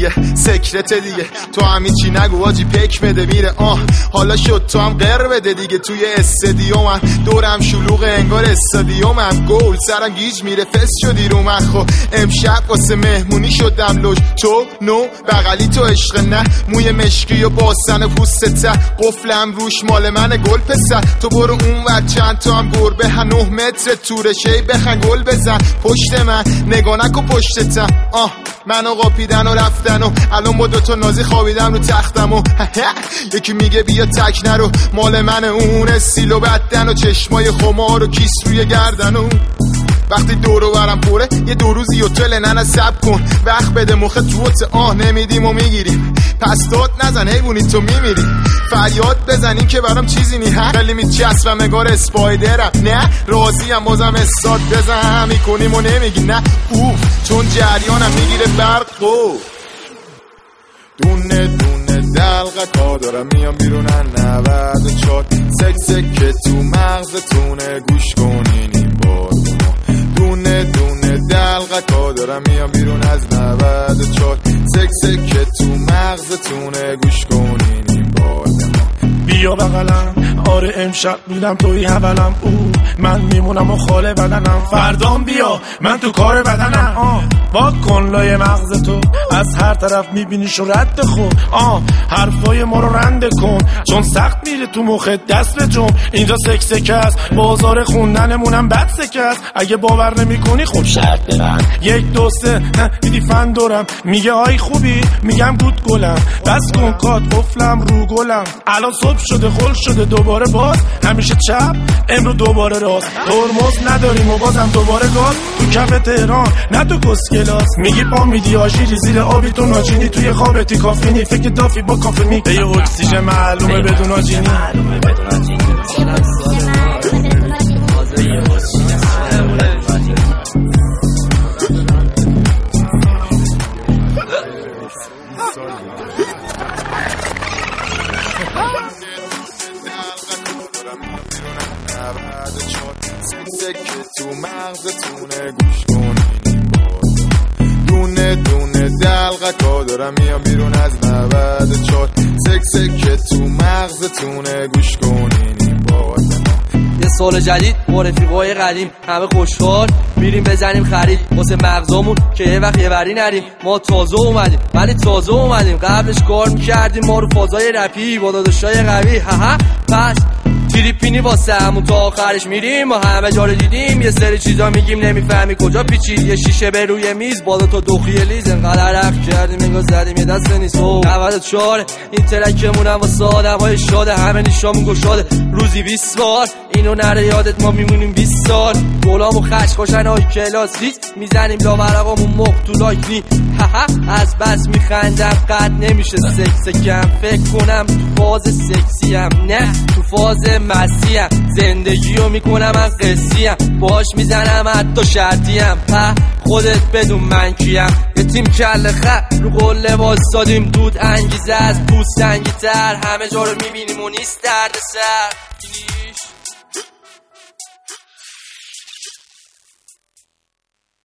دیگه سکرت دیگه تو همین چی نگو آجی پک بده میره حالا شد تو هم قر بده دیگه توی استادیومم دورم شلوغ انگار استادیومم گل سرم گیج میره فس شدی رو من خب امشب واسه مهمونی شدم لوج تو نو بغلی تو عشق نه موی مشکی و باسن پوستت قفلم روش مال من گل پسر تو برو اون ور چند تا هم گربه 9 متر توره شی بخن گل بزن پشت من نگاه نکن پشتتم منو قاپیدن و رفتن و الان با دوتا نازی خوابیدم رو تختم و یکی میگه بیا تک نرو مال من اون استیل و بدن و چشمای خمار و کیس روی گردن و وقتی دورو برم پره یه 2 روزی هتل ننه سب کن وقت بده مخ توت نمیدیم و میگیریم پس داد نزن حیوونی تو میمیری فریاد بزنین که برام چیزی نی خیلی میچسبم نگار اسپایدرم نه راضیم بازم استاد بزن میکنیم و نمیگی نه چون جریانم میگیره برق دونه دونه دلقه دارم میام بیرونن 94 سک تو مغزتونه گوش کنین این بار دونه دونه دلقه دارم میام بیرون از 94 سک تو مغزتونه گوش کنین این بار بیا بغلم آره امشب میدم توی حولم من میمونم و خاله بدنم فردام بیا من تو کار بدنم واک کن لای مغز تو از هر طرف میبینیش و رد خون حرفای ما رو رنده کن چون سخت میره تو مخت دست به جم اینجا سکسکه است بازار خوندنمونم بد سکه است اگه باور نمی کنی خب شرط برن 1 2 3 دیدی فن دارم میگه آی خوبی میگم گود گلم بس کن کات قفلم رو گلم الان صبح شده خل شده دوباره باز همیشه چپ امرو دوباره راست ترمز نداریم و بازم دوباره گاز تو کف تهران نه تو کسکلاس میگی پا میدی آژیری زیر آبی تو ناجینی توی خوابتی کافینی فکر دافی با کافه می به اکسیژن معلومه بدون آجینی سکه تو مغزتونه گوش کنین دونه دونه دلقه دارم میام بیرون از 94 سکه تو مغزتونه گوش کنین این بار یه سال جدید با رفیقای قدیم همه خوشحال میریم بزنیم خرید واسه مغزامون که یه وقت یه وری نریم ما تازه اومدیم ولی تازه اومدیم قبلش کار میکردیم ما رو فازای رپی با داداشای قوی پس تریپینی واسه همون تا آخرش میریم ما همه جا رو دیدیم یه سری چیزا میگیم نمیفهمی کجا پیچید یه شیشه به روی میز بالا تا دوخی لیز انقدر رفت کردیم انگار زدیم یه دست نیست 94 این ترکمون هم واسه آدمای شاده همه نیشامون گشاده روزی 20 بار اینو نره یادت ما میمونیم 20 سال گلامو خش خوشن های کلاسی میزنیم لاورقامون مخ تو لایکنی از بس میخندم قد نمیشه سکس کم فکر کنم تو فاز سکسیم نه تو فاز مسیم زندگیو میکنم من قصیم باش میزنم حتی شرطیم خودت بدون من کیم یه تیم کل رو قله واسادیم دود انگیزه از پوست انگی تر همه جا رو میبینیم و نیست درد سر